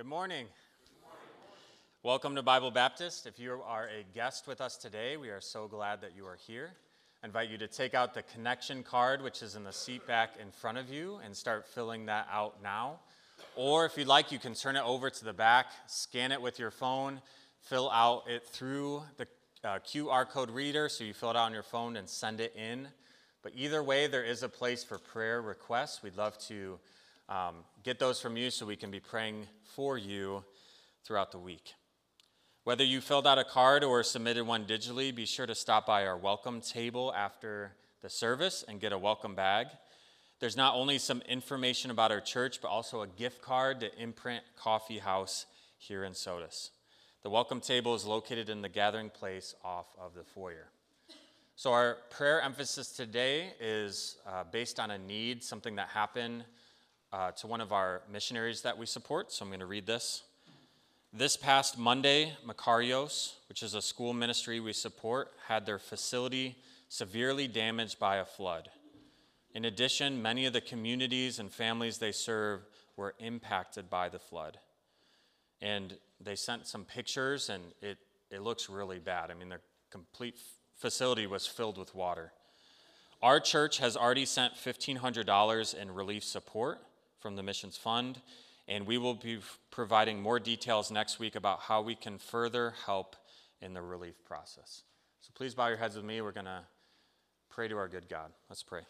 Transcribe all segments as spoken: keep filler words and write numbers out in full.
Good morning. Welcome to Bible Baptist. If you are a guest with us today, we are so glad that you are here. I invite you to take out the connection card, which is in the seat back in front of you, and start filling that out now. Or if you'd like, you can turn it over to the back, scan it with your phone, fill out it through the uh, Q R code reader, so you fill it out on your phone and send it in. But either way, there is a place for prayer requests. We'd love to um, get those from you so we can be praying for you throughout the week. Whether you filled out a card or submitted one digitally, be sure to stop by our welcome table after the service and get a welcome bag. There's not only some information about our church, but also a gift card to Imprint Coffee House here in Sodus. The welcome table is located in the gathering place off of the foyer. So our prayer emphasis today is uh, based on a need, something that happened uh, to one of our missionaries that we support. So I'm going to read this. This past Monday, Makarios, which is a school ministry we support, had their facility severely damaged by a flood. In addition, many of the communities and families they serve were impacted by the flood. And they sent some pictures, and it, it looks really bad. I mean, their complete facility was filled with water. Our church has already sent fifteen hundred dollars in relief support from the Missions Fund, and we will be providing more details next week about how we can further help in the relief process. So please bow your heads with me. We're going to pray to our good God. Let's pray.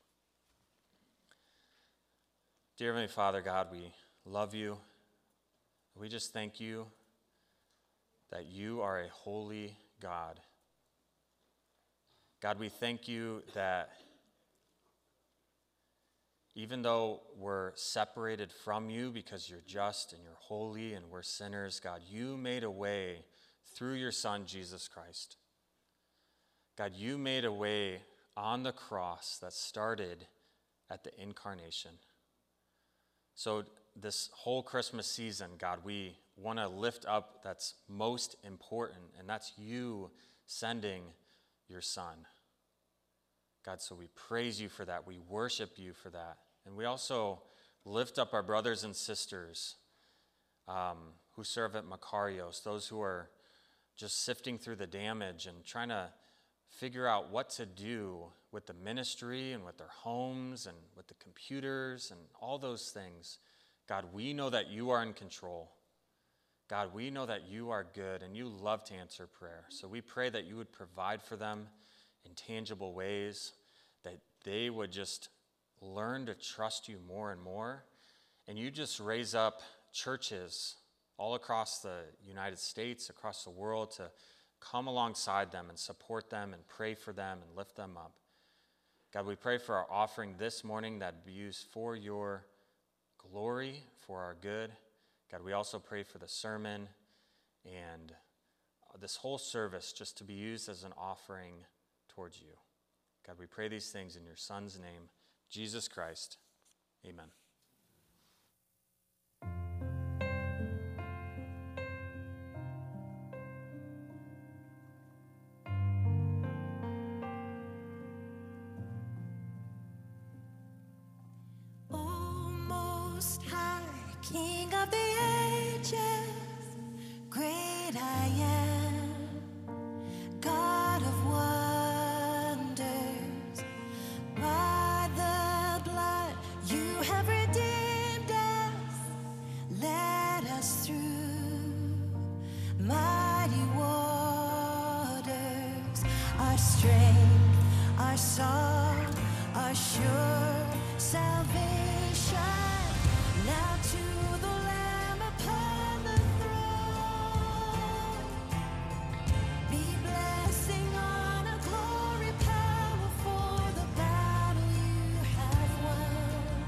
Dear Heavenly Father, God, we love you. We just thank you that you are a holy God. God, we thank you that even though we're separated from you because you're just and you're holy and we're sinners, God, you made a way through your Son, Jesus Christ. God, you made a way on the cross that started at the incarnation. So this whole Christmas season, God, we want to lift up that's most important, and that's you sending your Son. God, so we praise you for that. We worship you for that. And we also lift up our brothers and sisters um, who serve at Makarios, those who are just sifting through the damage and trying to figure out what to do with the ministry and with their homes and with the computers and all those things. God, we know that you are in control. God, we know that you are good and you love to answer prayer. So we pray that you would provide for them in tangible ways, that they would just learn to trust you more and more, and you just raise up churches all across the United States, across the world, to come alongside them and support them and pray for them and lift them up. God, we pray for our offering this morning that be used for your glory, for our good. God, we also pray for the sermon and this whole service just to be used as an offering towards you. God, we pray these things in your Son's name, Jesus Christ. Amen. O Most High, King of the ages, great I am, God of wonders, by the blood you have redeemed us, led us through mighty waters, our strength, our song, our sure salvation. Now to the Lamb upon the throne be blessing, honor, glory, power for the battle you have won.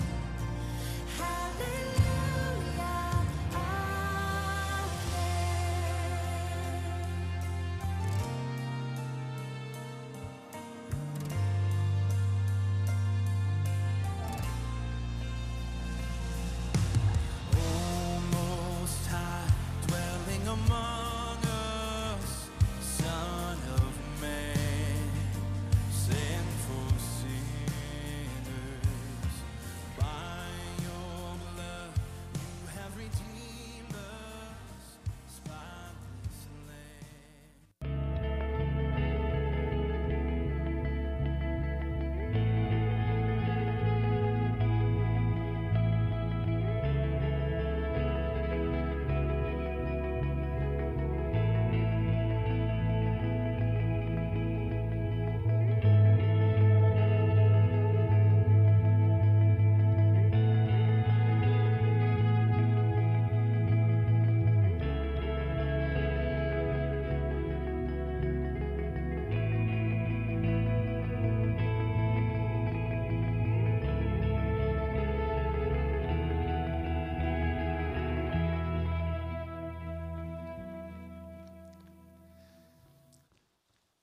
Hallelujah, amen.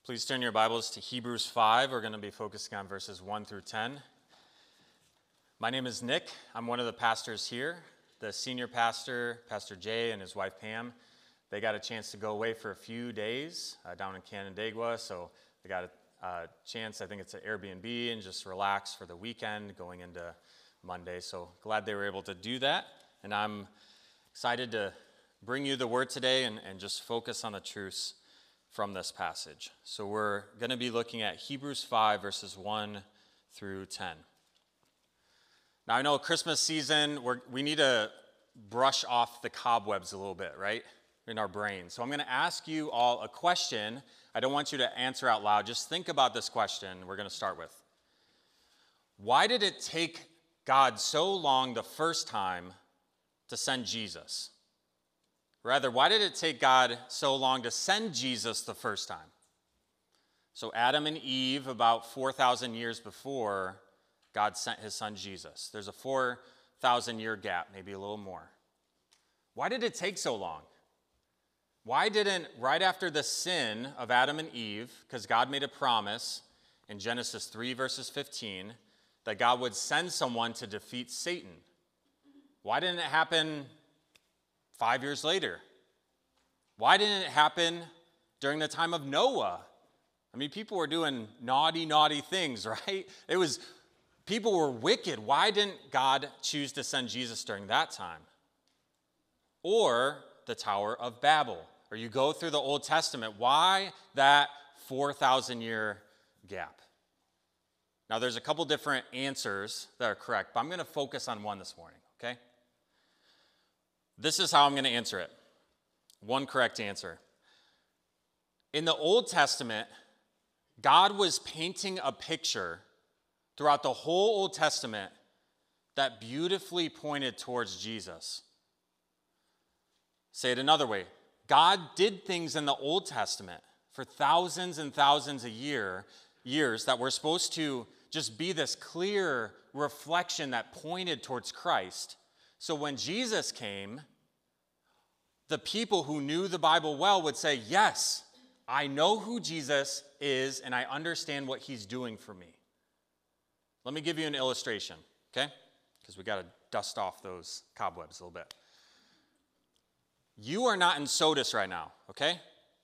Please turn your Bibles to Hebrews five. We're going to be focusing on verses one through ten. My name is Nick. I'm one of the pastors here. The senior pastor, Pastor Jay, and his wife Pam, they got a chance to go away for a few days uh, down in Canandaigua, so they got a, a chance, I think it's an Airbnb, and just relax for the weekend going into Monday. So glad they were able to do that, and I'm excited to bring you the word today and, and just focus on the truths from this passage. So we're going to be looking at Hebrews five, verses one through ten. Now, I know Christmas season, we're, we need to brush off the cobwebs a little bit, right, in our brain. So I'm going to ask you all a question. I don't want you to answer out loud. Just think about this question we're going to start with. Why did it take God so long the first time to send Jesus? Rather, why did it take God so long to send Jesus the first time? So Adam and Eve, about four thousand years before, God sent his son Jesus. There's a four thousand year gap, maybe a little more. Why did it take so long? Why didn't, right after the sin of Adam and Eve, because God made a promise in Genesis three, verses fifteen, that God would send someone to defeat Satan. Why didn't it happen five years later? Why didn't it happen during the time of Noah? I mean, people were doing naughty, naughty things, right? It was, people were wicked. Why didn't God choose to send Jesus during that time? Or the Tower of Babel, or you go through the Old Testament, why that four thousand year gap? Now, there's a couple different answers that are correct, but I'm going to focus on one this morning, okay? This is how I'm going to answer it. One correct answer. In the Old Testament, God was painting a picture throughout the whole Old Testament that beautifully pointed towards Jesus. Say it another way. God did things in the Old Testament for thousands and thousands of year, years that were supposed to just be this clear reflection that pointed towards Christ. So when Jesus came, the people who knew the Bible well would say, yes, I know who Jesus is and I understand what he's doing for me. Let me give you an illustration, okay? Because we got to dust off those cobwebs a little bit. You are not in SOTUS right now, okay?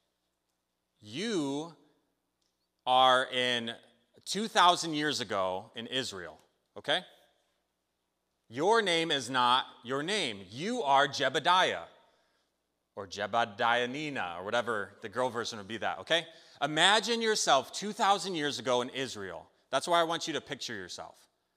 You are in two thousand years ago in Israel, okay? Your name is not your name. You are Jebediah or Jebediah-nina or whatever, the girl version would be that, okay? Imagine yourself two thousand years ago in Israel. That's why I want you to picture yourself.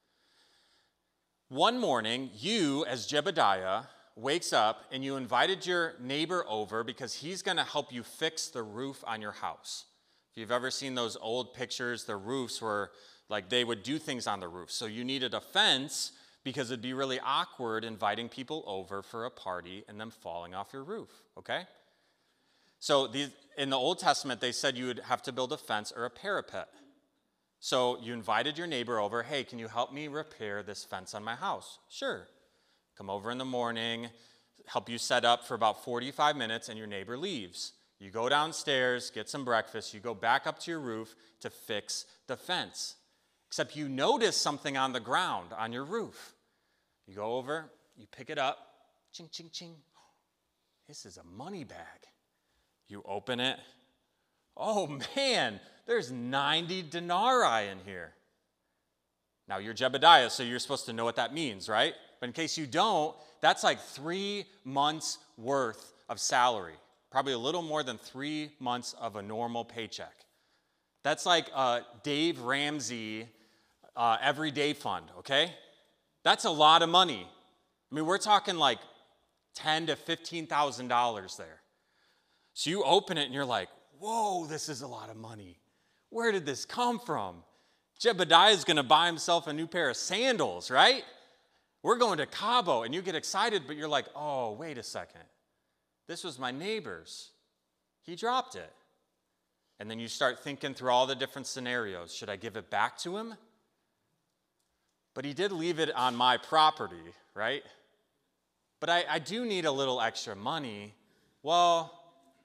One morning, you as Jebediah wakes up and you invited your neighbor over because he's going to help you fix the roof on your house. If you've ever seen those old pictures, the roofs were like they would do things on the roof. So you needed a fence because it'd be really awkward inviting people over for a party and them falling off your roof, okay? So these, in the Old Testament, they said you would have to build a fence or a parapet. So you invited your neighbor over, hey, can you help me repair this fence on my house? Sure. Come over in the morning, help you set up for about forty-five minutes, and your neighbor leaves. You go downstairs, get some breakfast, you go back up to your roof to fix the fence. Except you notice something on the ground on your roof. You go over, you pick it up, ching, ching, ching. This is a money bag. You open it. Oh man, there's ninety denarii in here. Now you're Jebediah, so you're supposed to know what that means, right? But in case you don't, that's like three months worth of salary. Probably a little more than three months of a normal paycheck. That's like a Dave Ramsey uh, everyday fund, okay? That's a lot of money. I mean, we're talking like ten thousand to fifteen thousand dollars there. So you open it and you're like, whoa, this is a lot of money. Where did this come from? Jebediah is going to buy himself a new pair of sandals, right? We're going to Cabo, and you get excited, but you're like, oh, wait a second. This was my neighbor's. He dropped it. And then you start thinking through all the different scenarios. Should I give it back to him? But he did leave it on my property, right? But I, I do need a little extra money. Well,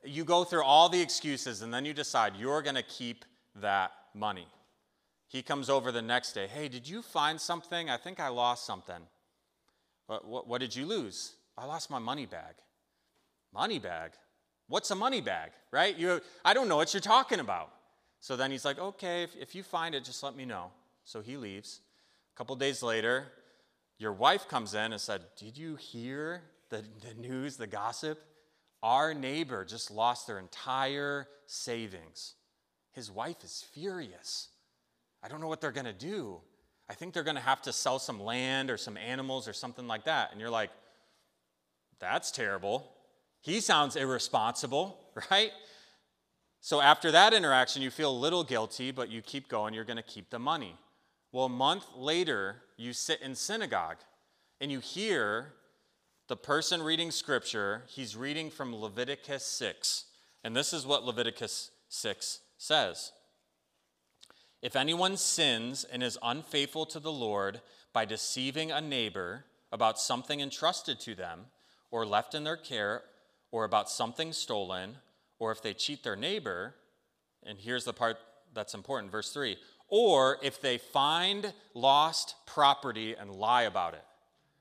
You go through all the excuses, and then you decide you're going to keep that money. He comes over the next day. Hey, did you find something? I think I lost something. What, what, what did you lose? I lost my money bag. Money bag? What's a money bag, right? You, I don't know what you're talking about. So then he's like, okay, if, if you find it, just let me know. So he leaves. A couple days later, your wife comes in and said, did you hear the, the news, the gossip? Our neighbor just lost their entire savings. His wife is furious. I don't know what they're going to do. I think they're going to have to sell some land or some animals or something like that. And you're like, that's terrible. He sounds irresponsible, right? So after that interaction, you feel a little guilty, but you keep going. You're going to keep the money. Well, a month later, you sit in synagogue and you hear the person reading scripture. He's reading from Leviticus six. And this is what Leviticus six says. If anyone sins and is unfaithful to the Lord by deceiving a neighbor about something entrusted to them or left in their care, or about something stolen, or if they cheat their neighbor, and here's the part that's important, verse three, or if they find lost property and lie about it.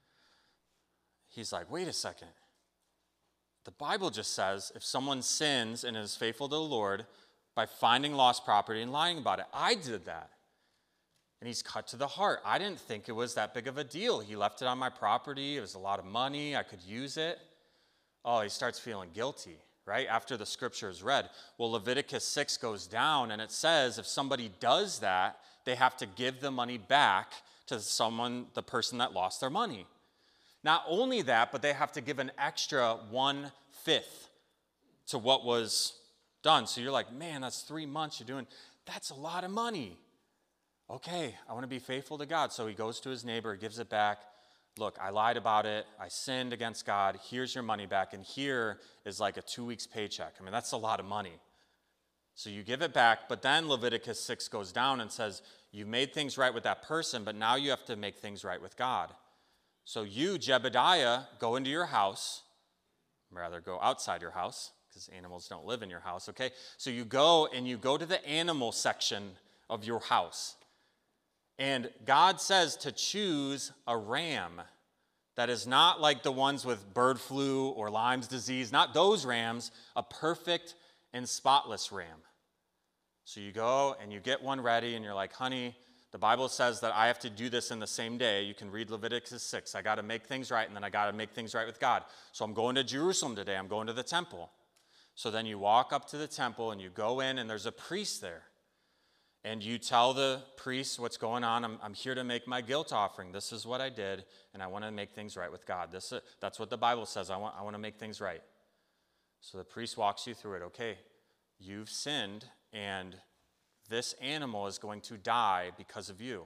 He's like, wait a second. The Bible just says if someone sins and is faithful to the Lord by finding lost property and lying about it. I did that. And he's cut to the heart. I didn't think it was that big of a deal. He left it on my property. It was a lot of money. I could use it. Oh, he starts feeling guilty, right? After the scripture is read. Well, Leviticus six goes down and it says if somebody does that, they have to give the money back to someone, the person that lost their money. Not only that, but they have to give an extra one-fifth to what was done. So you're like, man, that's three months you're doing. That's a lot of money. Okay, I want to be faithful to God. So he goes to his neighbor, gives it back. Look, I lied about it. I sinned against God. Here's your money back. And here is like a two weeks paycheck. I mean, that's a lot of money. So you give it back. But then Leviticus six goes down and says, you made things right with that person, but now you have to make things right with God. So you, Jebediah, go into your house, rather go outside your house, because animals don't live in your house, okay? So you go and you go to the animal section of your house. And God says to choose a ram that is not like the ones with bird flu or Lyme's disease, not those rams, a perfect and spotless ram. So you go and you get one ready and you're like, honey, the Bible says that I have to do this in the same day. You can read Leviticus six. I got to make things right, and then I got to make things right with God. So I'm going to Jerusalem today. I'm going to the temple. So then you walk up to the temple and you go in and there's a priest there. And you tell the priest what's going on. I'm, I'm here to make my guilt offering. This is what I did, and I want to make things right with God. This, that's what the Bible says. I want, I want to make things right. So the priest walks you through it. Okay, you've sinned, and this animal is going to die because of you.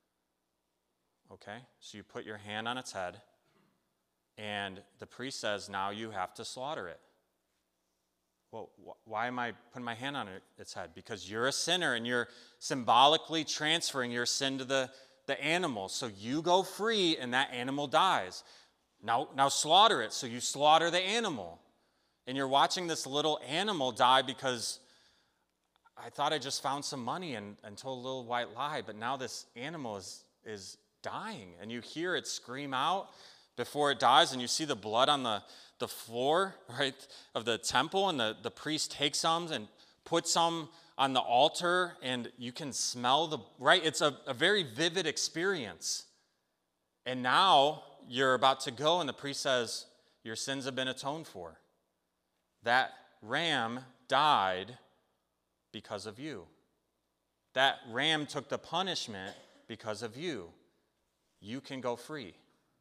Okay, so you put your hand on its head, and the priest says, now you have to slaughter it. Well, wh- why am I putting my hand on it, its head? Because you're a sinner, and you're symbolically transferring your sin to the, the animal. So you go free, and that animal dies. Now, now slaughter it. So you slaughter the animal. And you're watching this little animal die because I thought I just found some money and, and told a little white lie, but now this animal is, is dying. And you hear it scream out before it dies, and you see the blood on the, the floor, right, of the temple, and the, the priest takes some and puts some on the altar, and you can smell the, right? It's a, a very vivid experience. And now you're about to go, and the priest says, your sins have been atoned for. That ram died because of you. That ram took the punishment because of you. You can go free.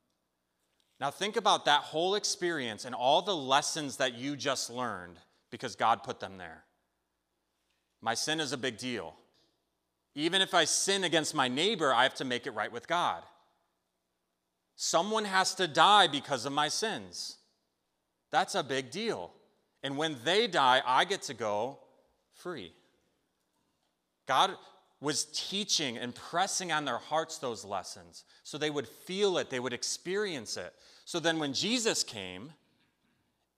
Now think about that whole experience and all the lessons that you just learned because God put them there. My sin is a big deal. Even if I sin against my neighbor, I have to make it right with God. Someone has to die because of my sins. That's a big deal. And when they die, I get to go free. God was teaching and pressing on their hearts those lessons so they would feel it, they would experience it. So then when Jesus came,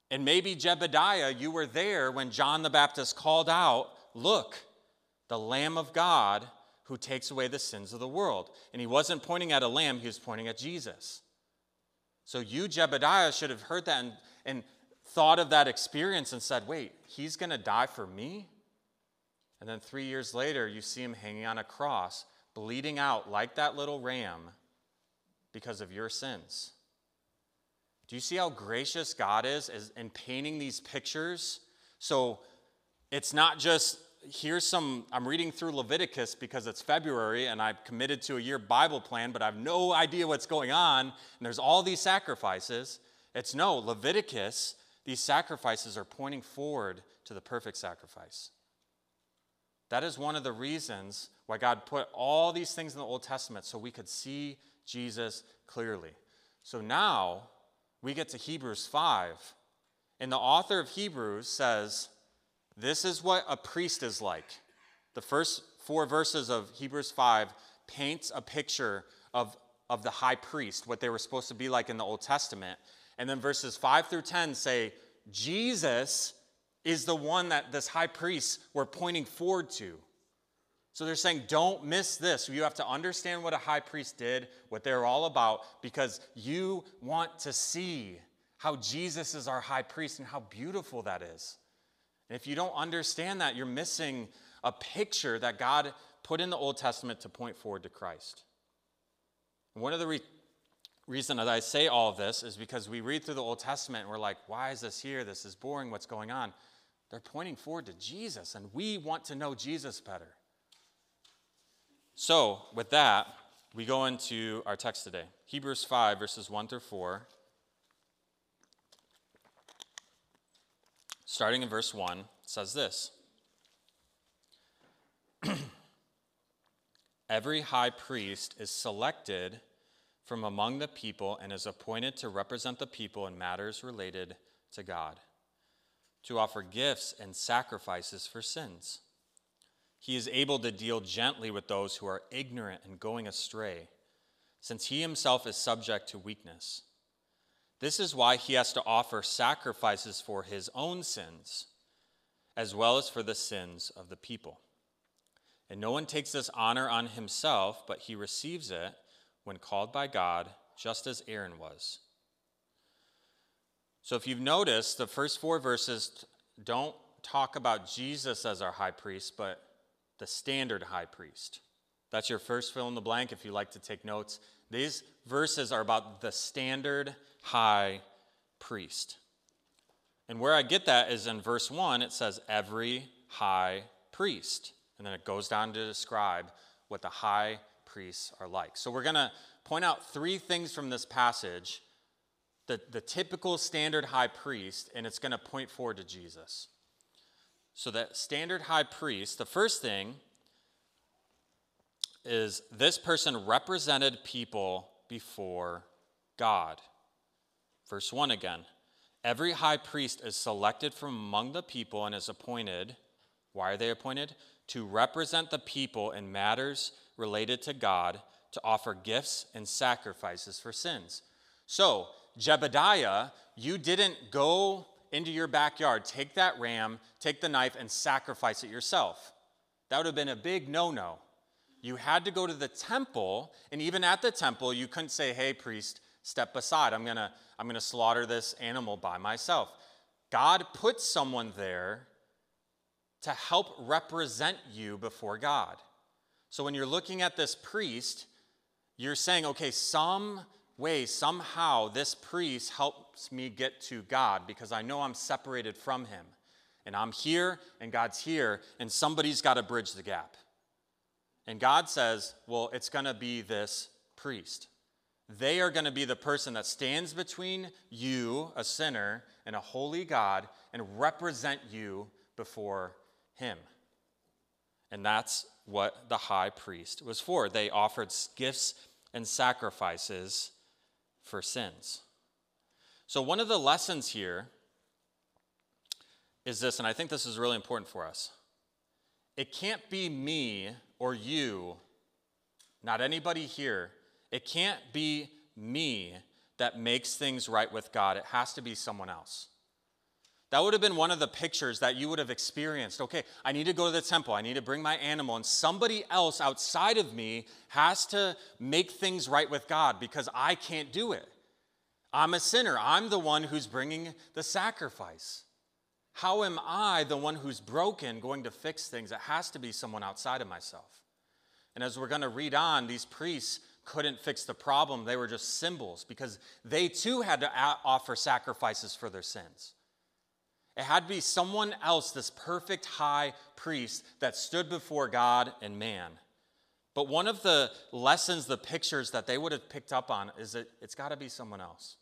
And maybe Jebediah, you were there when John the Baptist called out, "Look, the Lamb of God who takes away the sins of the world." And he wasn't pointing at a lamb, he was pointing at Jesus. So you, Jebediah, should have heard that and, and thought of that experience and said, wait, he's going to die for me? And then three years later, you see him hanging on a cross, bleeding out like that little ram because of your sins. Do you see how gracious God is, is in painting these pictures? So it's not just, here's some, I'm reading through Leviticus because it's February and I've committed to a year Bible plan, but I have no idea what's going on, and there's all these sacrifices. It's no, Leviticus, these sacrifices are pointing forward to the perfect sacrifice. That is one of the reasons why God put all these things in the Old Testament, so we could see Jesus clearly. So now we get to Hebrews five, and the author of Hebrews says, this is what a priest is like. The first four verses of Hebrews five paints a picture of, of the high priest, what they were supposed to be like in the Old Testament. And then verses five through ten say, Jesus is the one that this high priest were pointing forward to. So they're saying, don't miss this. You have to understand what a high priest did, what they're all about, because you want to see how Jesus is our high priest and how beautiful that is. And if you don't understand that, you're missing a picture that God put in the Old Testament to point forward to Christ. And one of the re- reasons that I say all of this is because we read through the Old Testament and we're like, why is this here? This is boring. What's going on? They're pointing forward to Jesus, and we want to know Jesus better. So, with that, we go into our text today. Hebrews five, verses one through four. Starting in verse one, it says this. Every high priest is selected from among the people and is appointed to represent the people in matters related to God, to offer gifts and sacrifices for sins. He is able to deal gently with those who are ignorant and going astray, since he himself is subject to weakness. This is why he has to offer sacrifices for his own sins, as well as for the sins of the people. And no one takes this honor on himself, but he receives it when called by God, just as Aaron was. So if you've noticed, the first four verses don't talk about Jesus as our high priest, but the standard high priest. That's your first fill in the blank if you like to take notes. These verses are about the standard high priest. And where I get that is in verse one, it says every high priest. And then it goes down to describe what the high priests are like. So we're going to point out three things from this passage, the, the typical standard high priest, and it's going to point forward to Jesus. So that standard high priest, the first thing is this person represented people before God. Verse one again. Every high priest is selected from among the people and is appointed. Why are they appointed? To represent the people in matters related to God, to offer gifts and sacrifices for sins. So, Jebediah, you didn't go into your backyard, take that ram, take the knife, and sacrifice it yourself. That would have been a big no-no. You had to go to the temple, and even at the temple, you couldn't say, hey, priest, step aside. I'm gonna, I'm gonna slaughter this animal by myself. God put someone there to help represent you before God. So when you're looking at this priest, you're saying, okay, some way, somehow, this priest helps me get to God because I know I'm separated from him. And I'm here, and God's here, and somebody's got to bridge the gap. And God says, well, it's going to be this priest. They are going to be the person that stands between you, a sinner, and a holy God, and represent you before him. And that's what the high priest was for. They offered gifts and sacrifices for sins. So one of the lessons here is this, and I think this is really important for us. It can't be me or you, not anybody here. It can't be me that makes things right with God. It has to be someone else. That would have been one of the pictures that you would have experienced. Okay, I need to go to the temple. I need to bring my animal, and somebody else outside of me has to make things right with God because I can't do it. I'm a sinner. I'm the one who's bringing the sacrifice. How am I, the one who's broken, going to fix things? It has to be someone outside of myself. And as we're going to read on, these priests couldn't fix the problem. They were just symbols because they too had to offer sacrifices for their sins. It had to be someone else, this perfect high priest that stood before God and man. But one of the lessons, the pictures that they would have picked up on is that it's got to be someone else.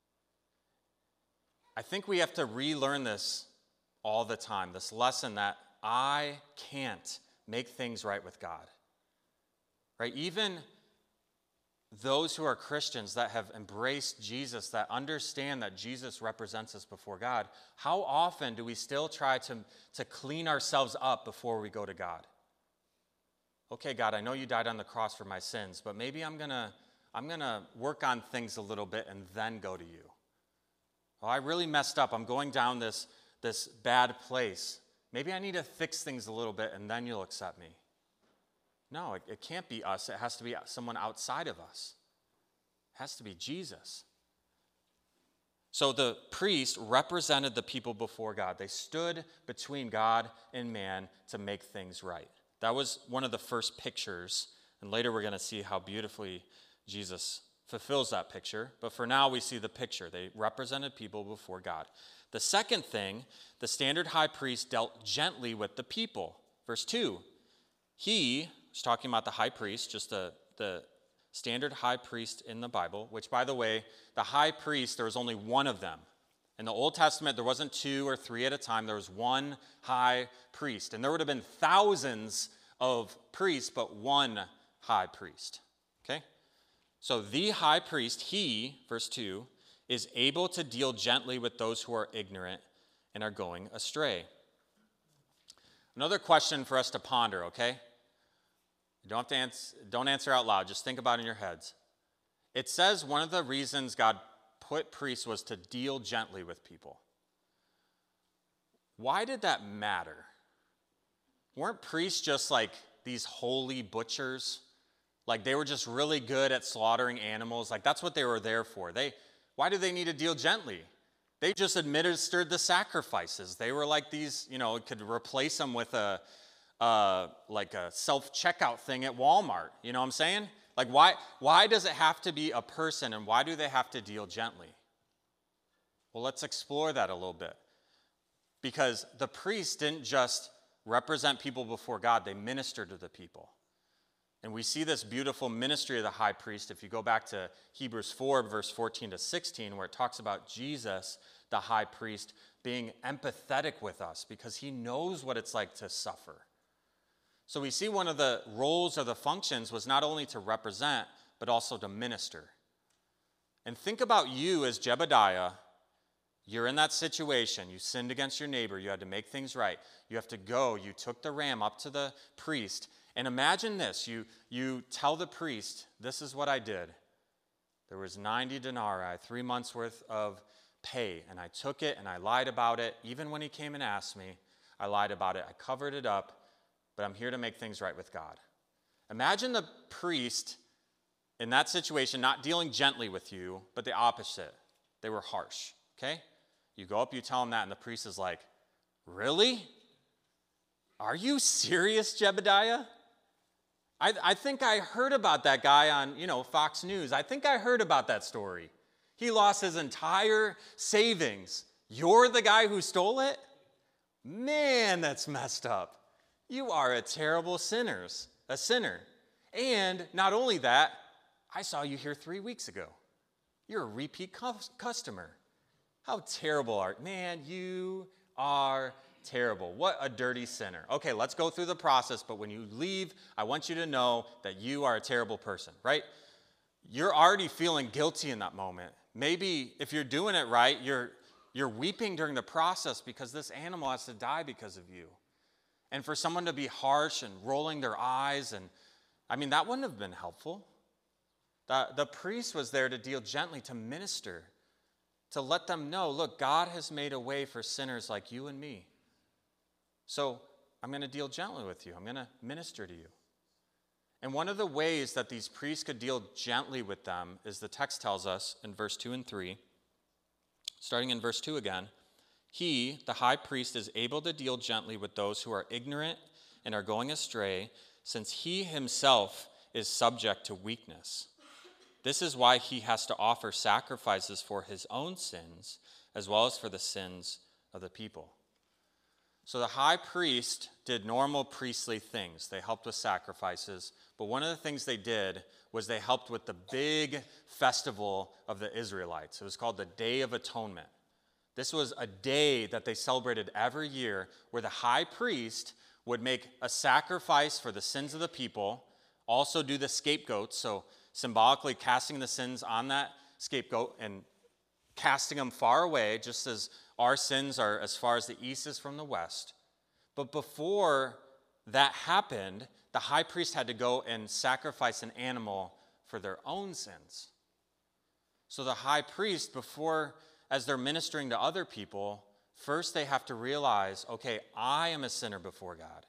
I think we have to relearn this all the time, this lesson that I can't make things right with God. Right? Even those who are Christians that have embraced Jesus, that understand that Jesus represents us before God, how often do we still try to, to clean ourselves up before we go to God? Okay, God, I know you died on the cross for my sins, but maybe I'm gonna, I'm gonna work on things a little bit and then go to you. Well, I really messed up. I'm going down this, this bad place. Maybe I need to fix things a little bit and then you'll accept me. No, it, it can't be us. It has to be someone outside of us. It has to be Jesus. So the priest represented the people before God. They stood between God and man to make things right. That was one of the first pictures, and later we're going to see how beautifully Jesus fulfills that picture. But for now, we see the picture. They represented people before God. The second thing, the standard high priest dealt gently with the people. Verse two, he was talking about the high priest, just the, the standard high priest in the Bible, which, by the way, the high priest, there was only one of them. In the Old Testament, there wasn't two or three at a time. There was one high priest. And there would have been thousands of priests, but one high priest. Okay? So the high priest, he, verse two, is able to deal gently with those who are ignorant and are going astray. Another question for us to ponder, okay? You don't have to answer, don't answer out loud. Just think about it in your heads. It says one of the reasons God put priests was to deal gently with people. Why did that matter? Weren't priests just like these holy butchers? Like they were just really good at slaughtering animals? Like that's what they were there for. They, why did they need to deal gently? They just administered the sacrifices. They were like these, you know, could replace them with a, uh, like a self-checkout thing at Walmart. You know what I'm saying? Like why, why does it have to be a person, and why do they have to deal gently? Well, let's explore that a little bit. Because the priests didn't just represent people before God, they ministered to the people. And we see this beautiful ministry of the high priest if you go back to Hebrews four, verse fourteen to sixteen, where it talks about Jesus, the high priest, being empathetic with us because he knows what it's like to suffer. So we see one of the roles or the functions was not only to represent, but also to minister. And think about you as Jebediah. You're in that situation. You sinned against your neighbor. You had to make things right. You have to go. You took the ram up to the priest. And imagine this. You, you tell the priest, this is what I did. There was ninety denarii, three months worth of pay. And I took it and I lied about it. Even when he came and asked me, I lied about it. I covered it up. But I'm here to make things right with God. Imagine the priest in that situation not dealing gently with you, but the opposite. They were harsh, okay? You go up, you tell him that, and the priest is like, really? Are you serious, Jebediah? I, I think I heard about that guy on, you know, Fox News. I think I heard about that story. He lost his entire savings. You're the guy who stole it? Man, that's messed up. You are a terrible sinner, a sinner. And not only that, I saw you here three weeks ago. You're a repeat customer. How terrible are you? Man, you are terrible. What a dirty sinner. Okay, let's go through the process, but when you leave, I want you to know that you are a terrible person, right? You're already feeling guilty in that moment. Maybe if you're doing it right, you're, you're weeping during the process because this animal has to die because of you. And for someone to be harsh and rolling their eyes, and I mean, that wouldn't have been helpful. The, the priest was there to deal gently, to minister, to let them know, look, God has made a way for sinners like you and me. So I'm going to deal gently with you. I'm going to minister to you. And one of the ways that these priests could deal gently with them is the text tells us in verse two and three, starting in verse two again, he, the high priest, is able to deal gently with those who are ignorant and are going astray, since he himself is subject to weakness. This is why he has to offer sacrifices for his own sins, as well as for the sins of the people. So the high priest did normal priestly things. They helped with sacrifices, but one of the things they did was they helped with the big festival of the Israelites. It was called the Day of Atonement. This was a day that they celebrated every year where the high priest would make a sacrifice for the sins of the people, also do the scapegoat, so symbolically casting the sins on that scapegoat and casting them far away, just as our sins are as far as the east is from the west. But before that happened, the high priest had to go and sacrifice an animal for their own sins. So the high priest, before, as they're ministering to other people, first they have to realize, okay, I am a sinner before God.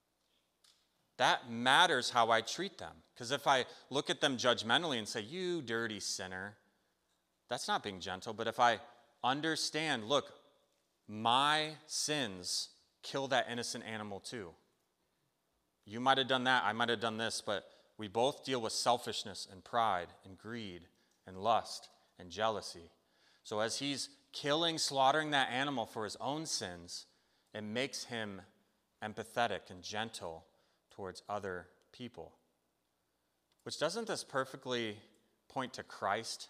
That matters how I treat them. Because if I look at them judgmentally and say, you dirty sinner, that's not being gentle. But if I understand, look, my sins kill that innocent animal too. You might have done that, I might have done this, but we both deal with selfishness and pride and greed and lust and jealousy. So as he's killing, slaughtering that animal for his own sins, it makes him empathetic and gentle towards other people. Which doesn't this perfectly point to Christ?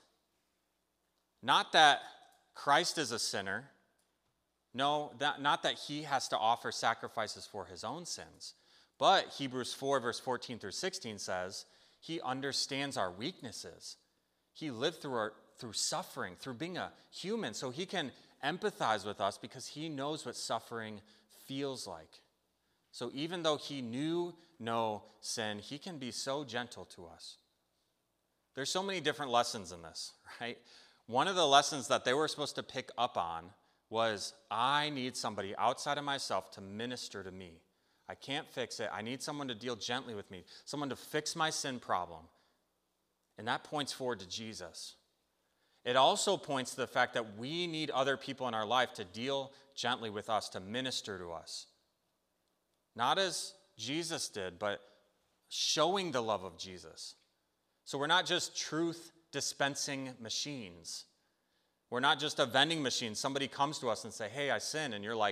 Not that Christ is a sinner. No, that, not that he has to offer sacrifices for his own sins. But Hebrews four, verse fourteen through sixteen says, he understands our weaknesses. He lived through our, through suffering, through being a human, so he can empathize with us because he knows what suffering feels like. So even though he knew no sin, he can be so gentle to us. There's so many different lessons in this, right? One of the lessons that they were supposed to pick up on was, I need somebody outside of myself to minister to me. I can't fix it. I need someone to deal gently with me, someone to fix my sin problem. And that points forward to Jesus. It also points to the fact that we need other people in our life to deal gently with us, to minister to us. Not as Jesus did, but showing the love of Jesus. So we're not just truth dispensing machines. We're not just a vending machine. Somebody comes to us and say, hey, I sin. And you're like,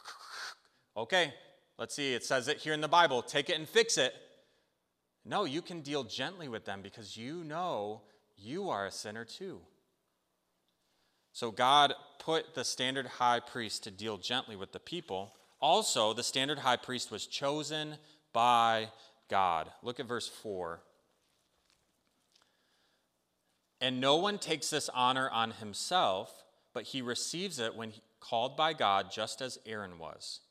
okay, let's see. It says it here in the Bible. Take it and fix it. No, you can deal gently with them because you know you are a sinner too. So God put the standard high priest to deal gently with the people. Also, the standard high priest was chosen by God. Look at verse four. And no one takes this honor on himself, but he receives it when he, called by God, just as Aaron was.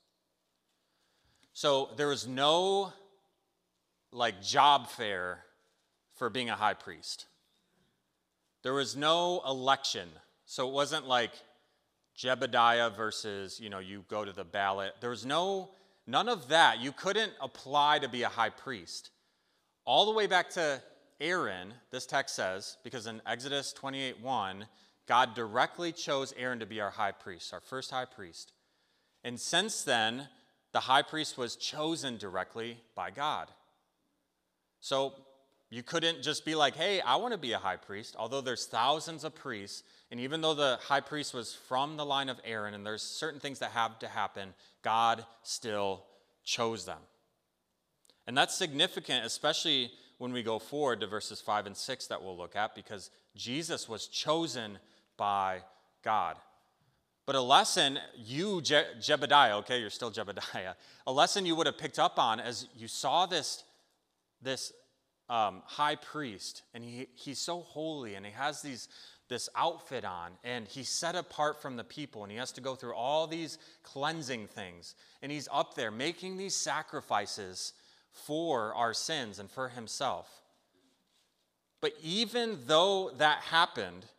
So there was no like job fair for being a high priest. There was no election. So it wasn't like Jebediah versus, you know, you go to the ballot. There was no, none of that. You couldn't apply to be a high priest. All the way back to Aaron, this text says, because in Exodus twenty-eight one, God directly chose Aaron to be our high priest, our first high priest. And since then, the high priest was chosen directly by God. So you couldn't just be like, hey, I want to be a high priest, although there's thousands of priests. And even though the high priest was from the line of Aaron and there's certain things that have to happen, God still chose them. And that's significant, especially when we go forward to verses five and six that we'll look at, because Jesus was chosen by God. But a lesson you, Je- Jebediah, okay, you're still Jebediah, a lesson you would have picked up on as you saw this, this um, high priest, and he, he's so holy, and he has these this outfit on, and he's set apart from the people, and he has to go through all these cleansing things, and he's up there making these sacrifices for our sins and for himself. But even though that happened,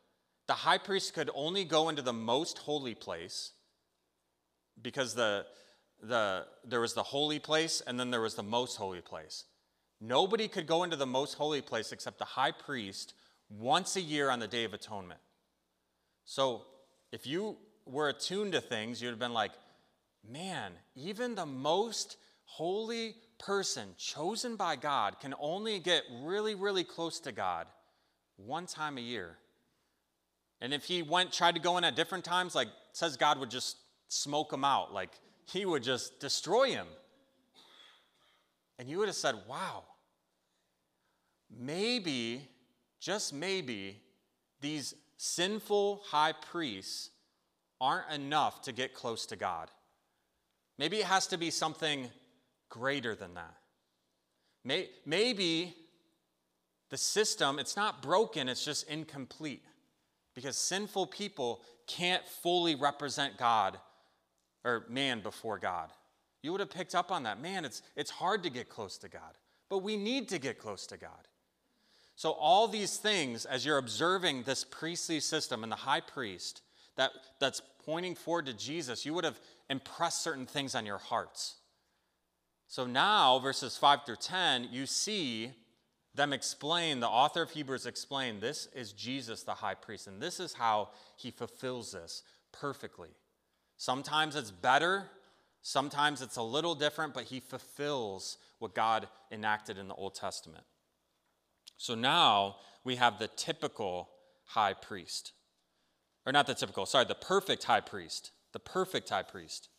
the high priest could only go into the most holy place because the, the, there was the holy place and then there was the most holy place. Nobody could go into the most holy place except the high priest once a year on the Day of Atonement. So if you were attuned to things, you'd have been like, man, even the most holy person chosen by God can only get really, really close to God one time a year. And if he went, tried to go in at different times, like, it says God would just smoke him out. Like, he would just destroy him. And you would have said, wow, maybe, just maybe, these sinful high priests aren't enough to get close to God. Maybe it has to be something greater than that. May, maybe the system, it's not broken, it's just incomplete. Because sinful people can't fully represent God or man before God. You would have picked up on that. Man, it's, it's hard to get close to God. But we need to get close to God. So all these things, as you're observing this priestly system and the high priest that, that's pointing forward to Jesus, you would have impressed certain things on your hearts. So now, verses five through ten, you see them explain, the author of Hebrews explain, this is Jesus the high priest, and this is how he fulfills this perfectly. Sometimes it's better, sometimes it's a little different, but he fulfills what God enacted in the Old Testament. So now we have the typical high priest. Or not the typical, sorry, the perfect high priest. The perfect high priest.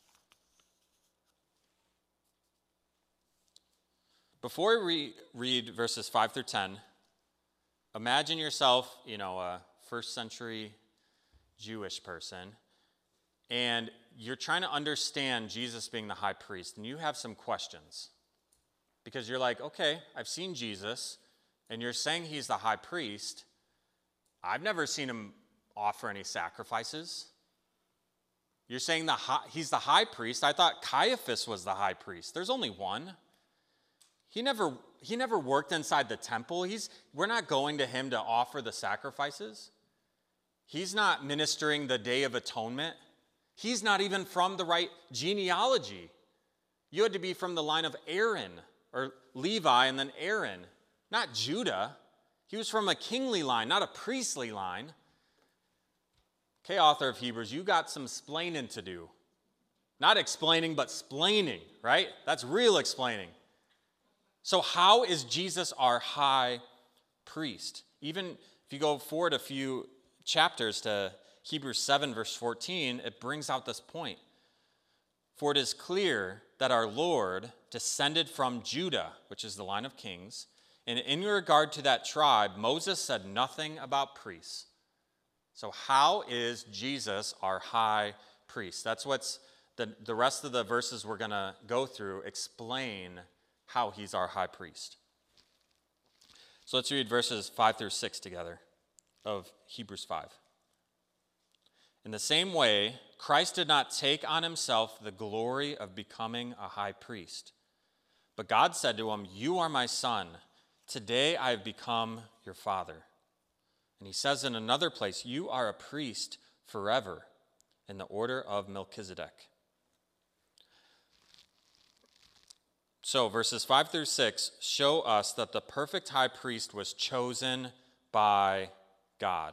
Before we read verses five through ten, imagine yourself, you know, a first century Jewish person, and you're trying to understand Jesus being the high priest, and you have some questions. Because you're like, okay, I've seen Jesus, and you're saying he's the high priest. I've never seen him offer any sacrifices. You're saying the high, he's the high priest. I thought Caiaphas was the high priest. There's only one. He never, he never worked inside the temple. He's, we're not going to him to offer the sacrifices. He's not ministering the Day of Atonement. He's not even from the right genealogy. You had to be from the line of Aaron, or Levi and then Aaron, not Judah. He was from a kingly line, not a priestly line. Okay, author of Hebrews, you got some splaining to do. Not explaining, but splaining, right? That's real explaining. So how is Jesus our high priest? Even if you go forward a few chapters to Hebrews seven, verse fourteen, it brings out this point. For it is clear that our Lord descended from Judah, which is the line of kings, and in regard to that tribe, Moses said nothing about priests. So how is Jesus our high priest? That's what's the, the rest of the verses we're going to go through explain how he's our high priest. So let's read verses five through six together of Hebrews five. In the same way, Christ did not take on himself the glory of becoming a high priest. But God said to him, "You are my son. Today I have become your father." And he says in another place, "You are a priest forever in the order of Melchizedek." So verses five through six show us that the perfect high priest was chosen by God.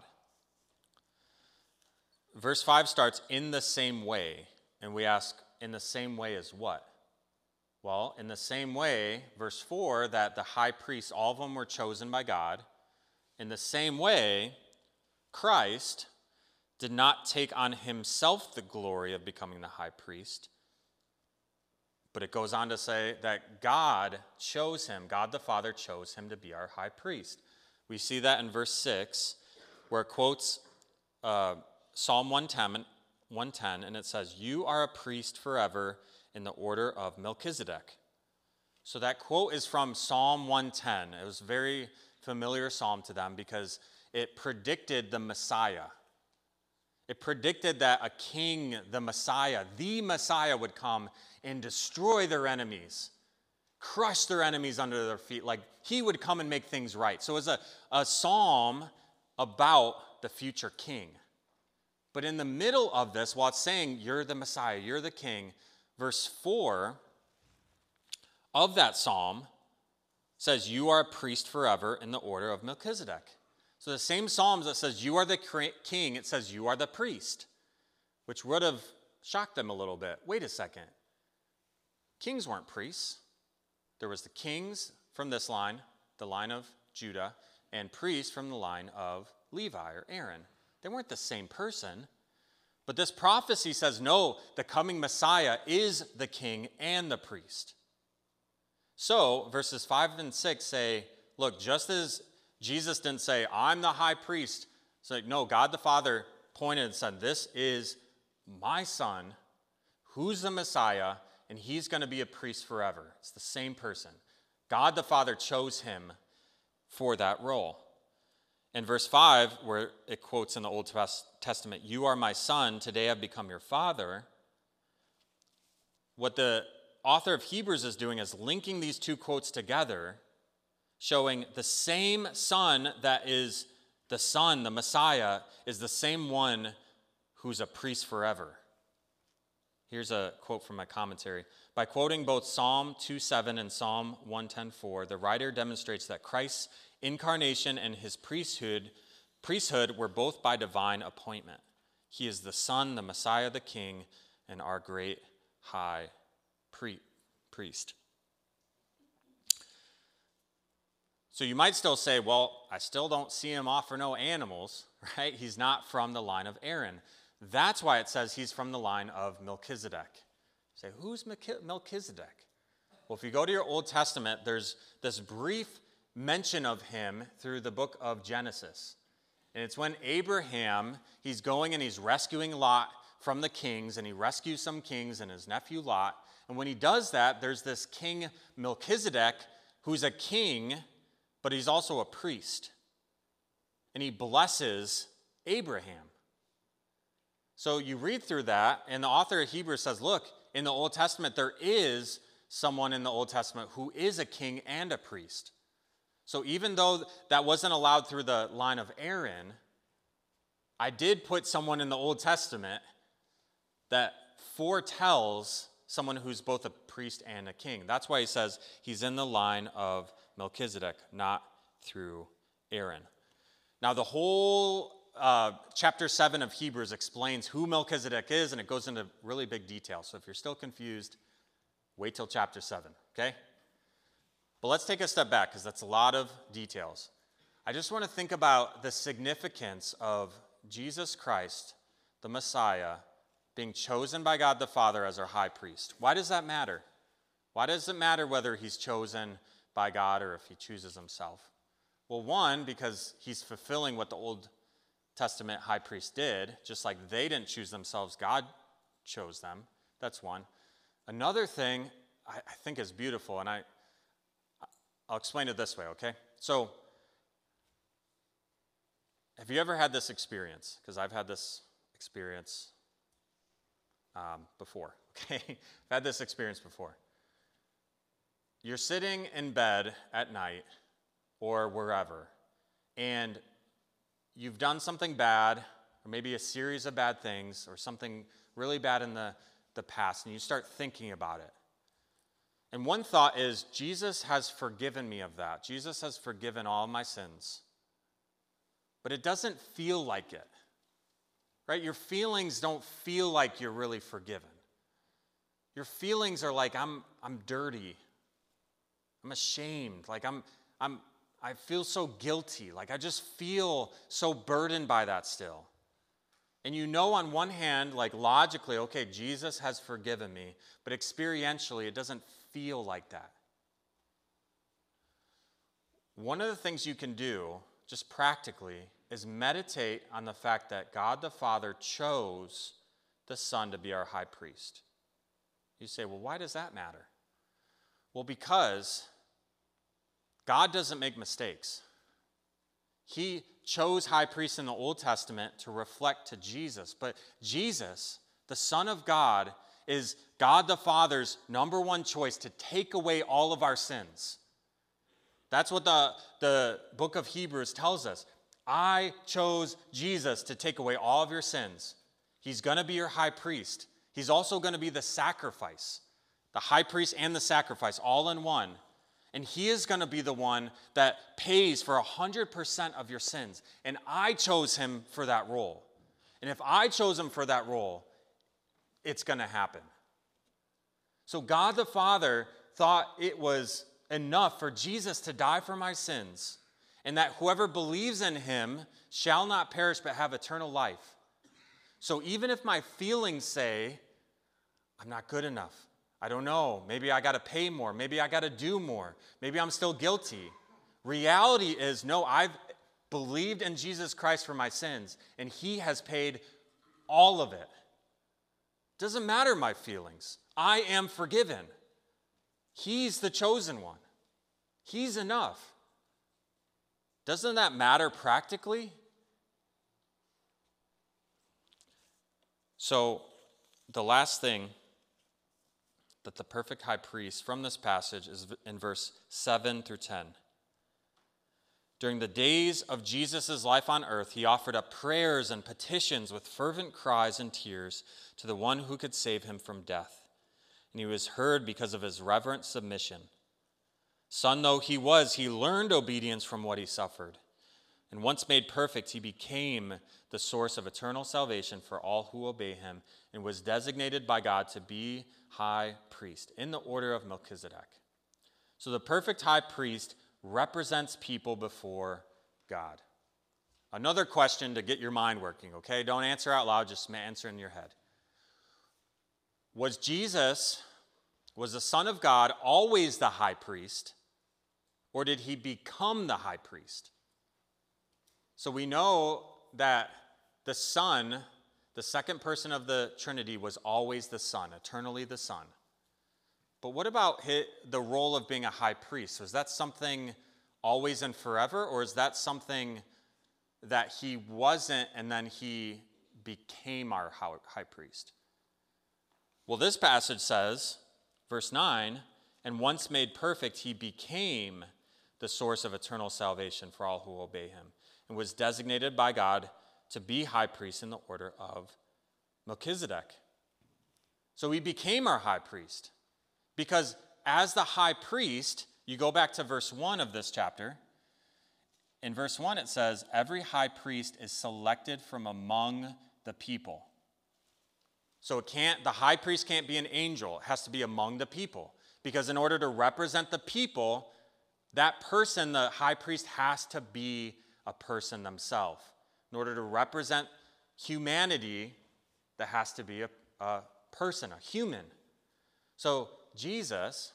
Verse five starts, "in the same way." And we ask, in the same way as what? Well, in the same way, verse four, that the high priests, all of them were chosen by God. In the same way, Christ did not take on himself the glory of becoming the high priest. But it goes on to say that God chose him, God the Father chose him to be our high priest. We see that in verse six, where it quotes uh, Psalm one ten, and it says, "You are a priest forever in the order of Melchizedek." So that quote is from Psalm one ten. It was a very familiar psalm to them because it predicted the Messiah. It predicted that a king, the Messiah, the Messiah would come and destroy their enemies, crush their enemies under their feet. Like he would come and make things right. So it was a, a psalm about the the future king. But in the middle of this, while it's saying you're the Messiah, you're the king, verse four of that psalm says you are a priest forever in the order of Melchizedek. So the same psalms that says you are the king, it says you are the priest, which would have shocked them a little bit. Wait a second. Kings weren't priests. There was the kings from this line, the line of Judah, and priests from the line of Levi or Aaron. They weren't the same person. But this prophecy says, no, the coming Messiah is the king and the priest. So verses five and six say, look, just as Jesus didn't say, I'm the high priest. It's like, no, God the Father pointed and said, this is my son, who's the Messiah, and he's going to be a priest forever. It's the same person. God the Father chose him for that role. In verse five, where it quotes in the Old Testament, you are my son, today I've become your father. What the author of Hebrews is doing is linking these two quotes together, showing the same son that is the son, the Messiah, is the same one who's a priest forever. Here's a quote from my commentary. By quoting both Psalm two seven and Psalm one ten four, the writer demonstrates that Christ's incarnation and his priesthood, priesthood were both by divine appointment. He is the Son, the Messiah, the King, and our great high pre- priest. So you might still say, well, I still don't see him offer no animals, right? He's not from the line of Aaron. That's why it says he's from the line of Melchizedek. You say, who's Melchizedek? Well, if you go to your Old Testament, there's this brief mention of him through the book of Genesis. And it's when Abraham, he's going and he's rescuing Lot from the kings, and he rescues some kings and his nephew Lot. And when he does that, there's this king Melchizedek who's a king, but he's also a priest. And he blesses Abraham. So you read through that, and the author of Hebrews says, look, in the Old Testament, there is someone in the Old Testament who is a king and a priest. So even though that wasn't allowed through the line of Aaron, I did put someone in the Old Testament that foretells someone who's both a priest and a king. That's why he says he's in the line of Melchizedek, not through Aaron. Now the whole uh, chapter seven of Hebrews explains who Melchizedek is, and it goes into really big detail. So if you're still confused, wait till chapter seven, okay? But let's take a step back, because that's a lot of details. I just want to think about the significance of Jesus Christ, the Messiah, being chosen by God the Father as our high priest. Why does that matter? Why does it matter whether he's chosen by God or if he chooses himself? Well, one, because he's fulfilling what the Old Testament high priest did. Just like they didn't choose themselves, God chose them. That's one. Another thing I, I think is beautiful, and I, I'll explain it this way, okay? So, have you ever had this experience? Because I've had this experience um, before, okay? I've had this experience before. You're sitting in bed at night or wherever, and you've done something bad, or maybe a series of bad things, or something really bad in the, the past, and you start thinking about it. And one thought is, Jesus has forgiven me of that. Jesus has forgiven all my sins. But it doesn't feel like it, right? Your feelings don't feel like you're really forgiven. Your feelings are like, I'm, I'm dirty. I'm ashamed. Like, I'm, I'm, I feel so guilty. Like, I just feel so burdened by that still. And you know on one hand, like logically, okay, Jesus has forgiven me, but experientially, it doesn't feel like that. One of the things you can do, just practically, is meditate on the fact that God the Father chose the Son to be our high priest. You say, well, why does that matter? Well, because God doesn't make mistakes. He chose high priests in the Old Testament to reflect to Jesus, but Jesus, the Son of God, is God the Father's number one choice to take away all of our sins. That's what the, the book of Hebrews tells us. I chose Jesus to take away all of your sins. He's going to be your high priest. He's also going to be the sacrifice, the high priest and the sacrifice all in one. And he is going to be the one that pays for one hundred percent of your sins. And I chose him for that role. And if I chose him for that role, it's going to happen. So God the Father thought it was enough for Jesus to die for my sins, and that whoever believes in him shall not perish but have eternal life. So even if my feelings say, I'm not good enough, I don't know, maybe I got to pay more, maybe I got to do more, maybe I'm still guilty. Reality is, no, I've believed in Jesus Christ for my sins, and he has paid all of it. Doesn't matter my feelings. I am forgiven. He's the chosen one. He's enough. Doesn't that matter practically? So, the last thing that the perfect high priest from this passage is in verse seven through ten. During the days of Jesus' life on earth, he offered up prayers and petitions with fervent cries and tears to the one who could save him from death. And he was heard because of his reverent submission. Son though he was, he learned obedience from what he suffered. And once made perfect, he became the source of eternal salvation for all who obey him, and was designated by God to be high priest in the order of Melchizedek. So the perfect high priest represents people before God. Another question to get your mind working, okay? Don't answer out loud, just answer in your head. Was Jesus, was the Son of God always the high priest, or did he become the high priest? So we know that the Son, the second person of the Trinity, was always the Son, eternally the Son. But what about the role of being a high priest? Was that something always and forever, or is that something that he wasn't and then he became our high priest? Well, this passage says, verse nine, and once made perfect, he became the source of eternal salvation for all who obey him, and was designated by God to be high priest in the order of Melchizedek. So he became our high priest. Because as the high priest, you go back to verse one of this chapter. In verse one it says, every high priest is selected from among the people. So it can't, the high priest can't be an angel. It has to be among the people. Because in order to represent the people, that person, the high priest, has to be a person themselves. In order to represent humanity, that has to be a, a person, a human. So Jesus,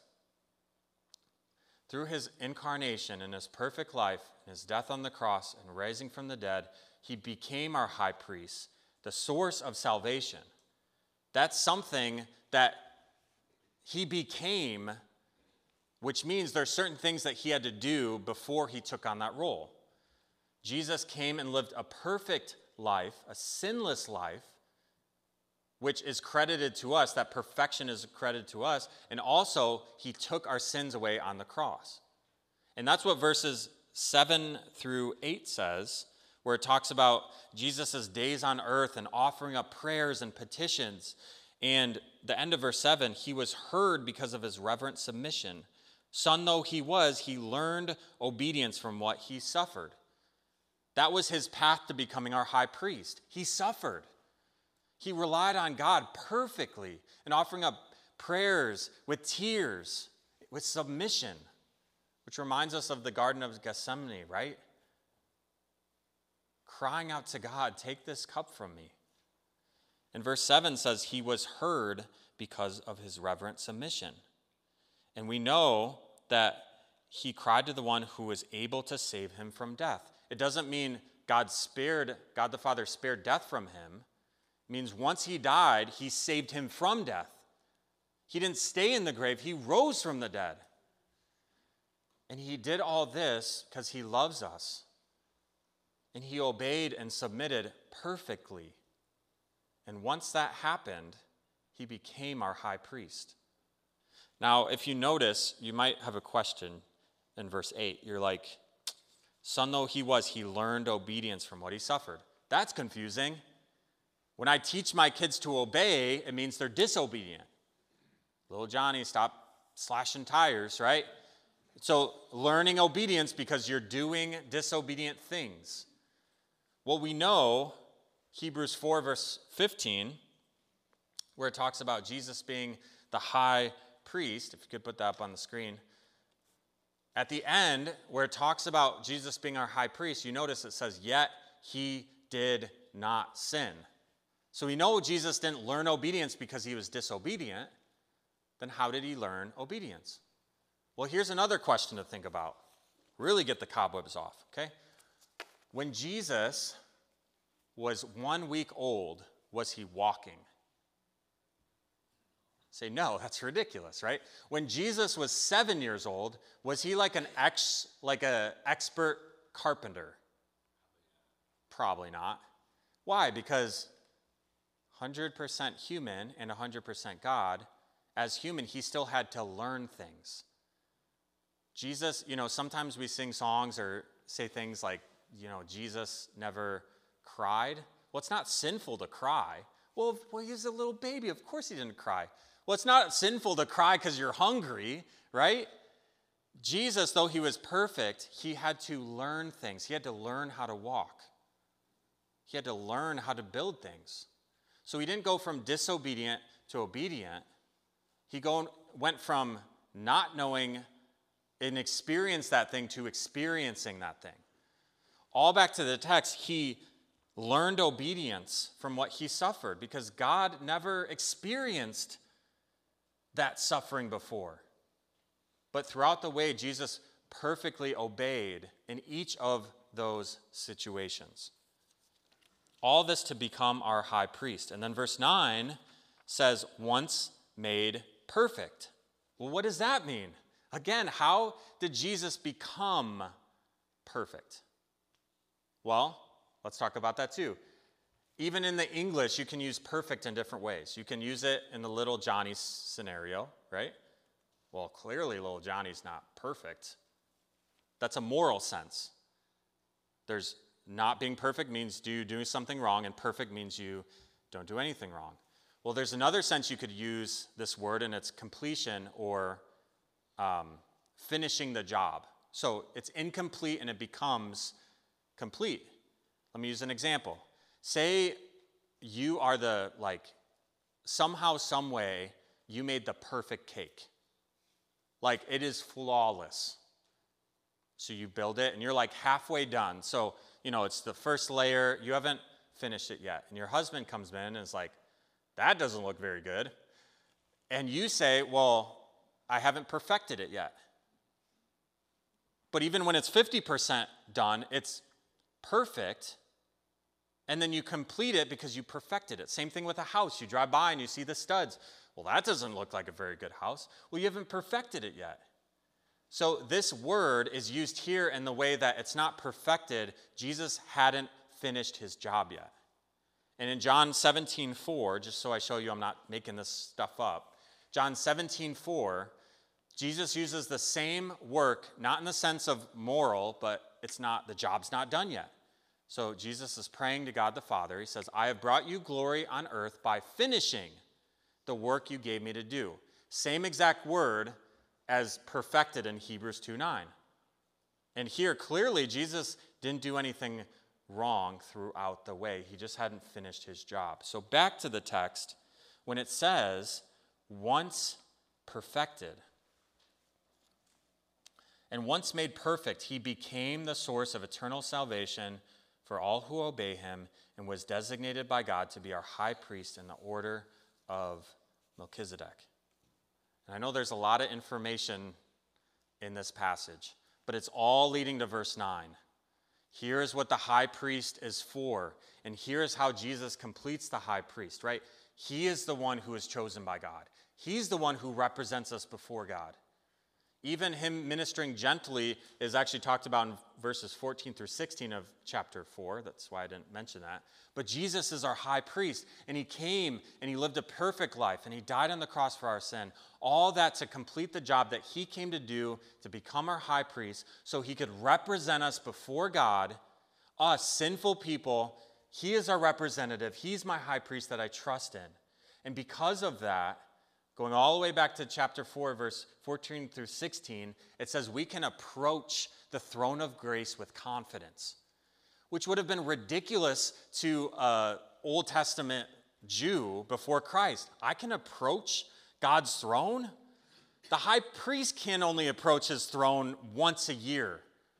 through his incarnation and his perfect life, and his death on the cross and rising from the dead, he became our high priest, the source of salvation. That's something that he became, which means there's certain things that he had to do before he took on that role. Jesus came and lived a perfect life, a sinless life, which is credited to us, that perfection is credited to us, and also he took our sins away on the cross. And that's what verses seven through eight says, where it talks about Jesus' days on earth and offering up prayers and petitions. And the end of verse seven, he was heard because of his reverent submission. Son though he was, he learned obedience from what he suffered. That was his path to becoming our high priest. He suffered. He relied on God perfectly and offering up prayers with tears, with submission, which reminds us of the Garden of Gethsemane, right? Crying out to God, take this cup from me. And verse seven says he was heard because of his reverent submission. And we know that he cried to the one who was able to save him from death. It doesn't mean God spared, God the Father spared death from him. It means once he died, he saved him from death. He didn't stay in the grave, he rose from the dead. And he did all this because he loves us. And he obeyed and submitted perfectly. And once that happened, he became our high priest. Now, if you notice, you might have a question in verse eight. You're like, Son though he was, he learned obedience from what he suffered. That's confusing. When I teach my kids to obey, it means they're disobedient. Little Johnny, stop slashing tires, right? So learning obedience because you're doing disobedient things. Well, we know Hebrews four, verse fifteen, where it talks about Jesus being the high priest. If you could put that up on the screen. At the end, where it talks about Jesus being our high priest, you notice it says, yet he did not sin. So we know Jesus didn't learn obedience because he was disobedient. Then how did he learn obedience? Well, here's another question to think about. Really get the cobwebs off, okay? When Jesus was one week old, was he walking? Say, no, that's ridiculous, right? When Jesus was seven years old, was he like an ex, like a expert carpenter? Probably not. Why? Because one hundred percent human and one hundred percent God, as human, he still had to learn things. Jesus, you know, sometimes we sing songs or say things like, you know, Jesus never cried. Well, it's not sinful to cry. Well, well, he was a little baby. Of course he didn't cry. Well, it's not sinful to cry because you're hungry, right? Jesus, though he was perfect, he had to learn things. He had to learn how to walk. He had to learn how to build things. So he didn't go from disobedient to obedient. He go, went from not knowing and experience that thing to experiencing that thing. All back to the text, he learned obedience from what he suffered because God never experienced that suffering before. But throughout the way, Jesus perfectly obeyed in each of those situations. All this to become our high priest. And then verse nine says, once made perfect. Well, what does that mean? Again, how did Jesus become perfect? Well, let's talk about that too. Even in the English, you can use perfect in different ways. You can use it in the little Johnny scenario, right? Well, clearly little Johnny's not perfect. That's a moral sense. There's not being perfect means do you do something wrong, and perfect means you don't do anything wrong. Well, there's another sense you could use this word, and it's completion or um, finishing the job. So it's incomplete and it becomes complete. Let me use an example. Say you are the, like, somehow, some way, you made the perfect cake. Like, it is flawless. So you build it, and you're like halfway done. So, you know, it's the first layer. You haven't finished it yet. And your husband comes in and is like, that doesn't look very good. And you say, well, I haven't perfected it yet. But even when it's fifty percent done, it's perfect. And then you complete it because you perfected it. Same thing with a house. You drive by and you see the studs. Well, that doesn't look like a very good house. Well, you haven't perfected it yet. So this word is used here in the way that it's not perfected. Jesus hadn't finished his job yet. And in John seventeen four, just so I show you I'm not making this stuff up, John seventeen four, Jesus uses the same work, not in the sense of moral, but it's not, the job's not done yet. So Jesus is praying to God the Father. He says, I have brought you glory on earth by finishing the work you gave me to do. Same exact word as perfected in Hebrews two nine. And here, clearly, Jesus didn't do anything wrong throughout the way. He just hadn't finished his job. So back to the text, when it says, once perfected, and once made perfect, he became the source of eternal salvation for all who obey him, and was designated by God to be our high priest in the order of Melchizedek. And I know there's a lot of information in this passage, but it's all leading to verse nine. Here is what the high priest is for, and here is how Jesus completes the high priest, right? He is the one who is chosen by God. He's the one who represents us before God. Even him ministering gently is actually talked about in verses fourteen through sixteen of chapter four. That's why I didn't mention that. But Jesus is our high priest, and he came and he lived a perfect life, and he died on the cross for our sin. All that to complete the job that he came to do, to become our high priest, so he could represent us before God, us sinful people. He is our representative. He's my high priest that I trust in. And because of that, going all the way back to chapter four, verse fourteen through sixteen, it says we can approach the throne of grace with confidence, which would have been ridiculous to an Old Testament Jew before Christ. I can approach God's throne? The high priest can only approach his throne once a year.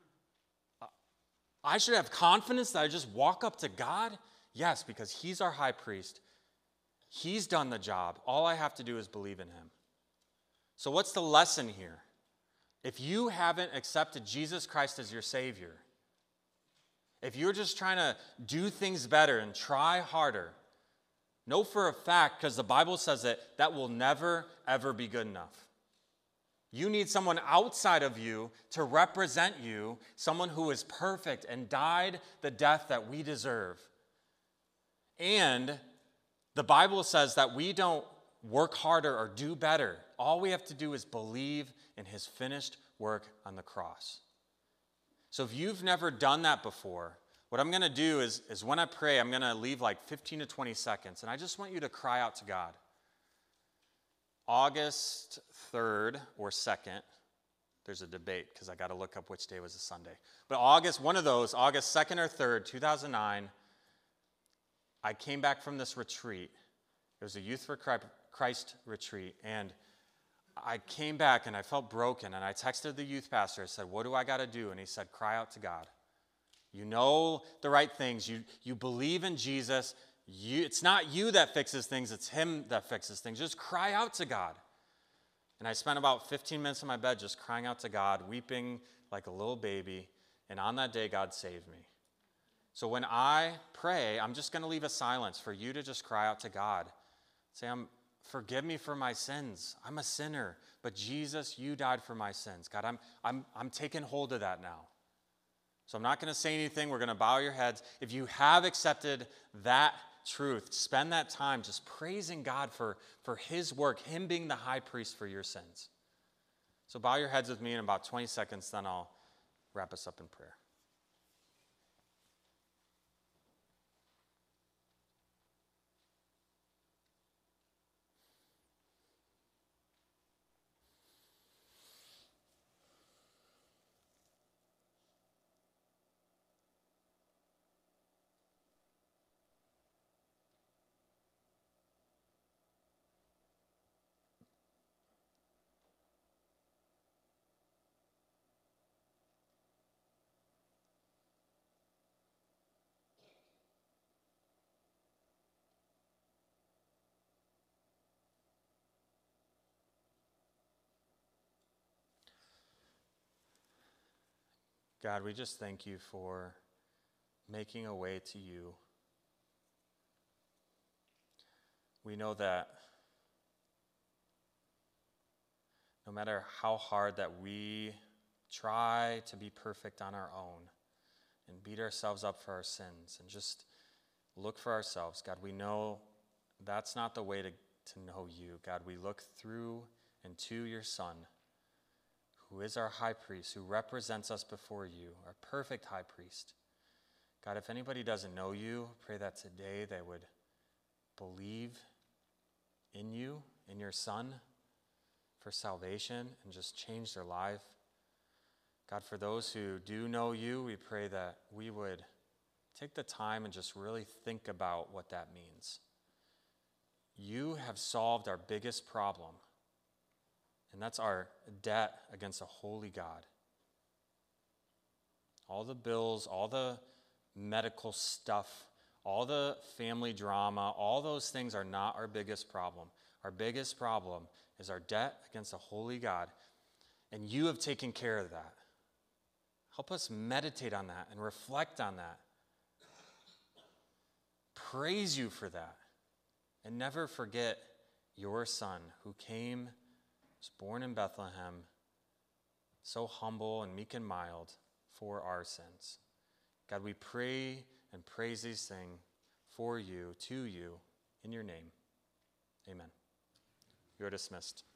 I should have confidence that I just walk up to God? Yes, because he's our high priest. He's done the job. All I have to do is believe in him. So what's the lesson here? If you haven't accepted Jesus Christ as your Savior, if you're just trying to do things better and try harder, know for a fact, because the Bible says it, that will never, ever be good enough. You need someone outside of you to represent you, someone who is perfect and died the death that we deserve. And the Bible says that we don't work harder or do better. All we have to do is believe in his finished work on the cross. So if you've never done that before, what I'm going to do is, is when I pray, I'm going to leave like fifteen to twenty seconds, and I just want you to cry out to God. August third or second, there's a debate because I got to look up which day was a Sunday. But August, one of those, August second or third, two thousand nine, I came back from this retreat. It was a Youth for Christ retreat, and I came back and I felt broken, and I texted the youth pastor. I said, what do I got to do? And he said, cry out to God. You know the right things. You, you believe in Jesus. You, it's not you that fixes things. It's him that fixes things. Just cry out to God. And I spent about fifteen minutes in my bed just crying out to God, weeping like a little baby. And on that day, God saved me. So when I pray, I'm just going to leave a silence for you to just cry out to God. Say, I'm, forgive me for my sins. I'm a sinner. But Jesus, you died for my sins. God, I'm, I'm, I'm taking hold of that now. So I'm not going to say anything. We're going to bow your heads. If you have accepted that truth, spend that time just praising God for, for his work, him being the high priest for your sins. So bow your heads with me in about twenty seconds, then I'll wrap us up in prayer. God, we just thank you for making a way to you. We know that no matter how hard that we try to be perfect on our own and beat ourselves up for our sins and just look for ourselves, God, we know that's not the way to, to know you. God, we look through and to your Son, who is our high priest, who represents us before you, our perfect high priest. God, if anybody doesn't know you, pray that today they would believe in you, in your Son, for salvation and just change their life. God, for those who do know you, we pray that we would take the time and just really think about what that means. You have solved our biggest problem, and that's our debt against a holy God. All the bills, all the medical stuff, all the family drama, all those things are not our biggest problem. Our biggest problem is our debt against a holy God, and you have taken care of that. Help us meditate on that and reflect on that. Praise you for that, and never forget your Son who came, was born in Bethlehem, so humble and meek and mild for our sins. God, we pray and praise these things for you, to you, in your name. Amen. You are dismissed.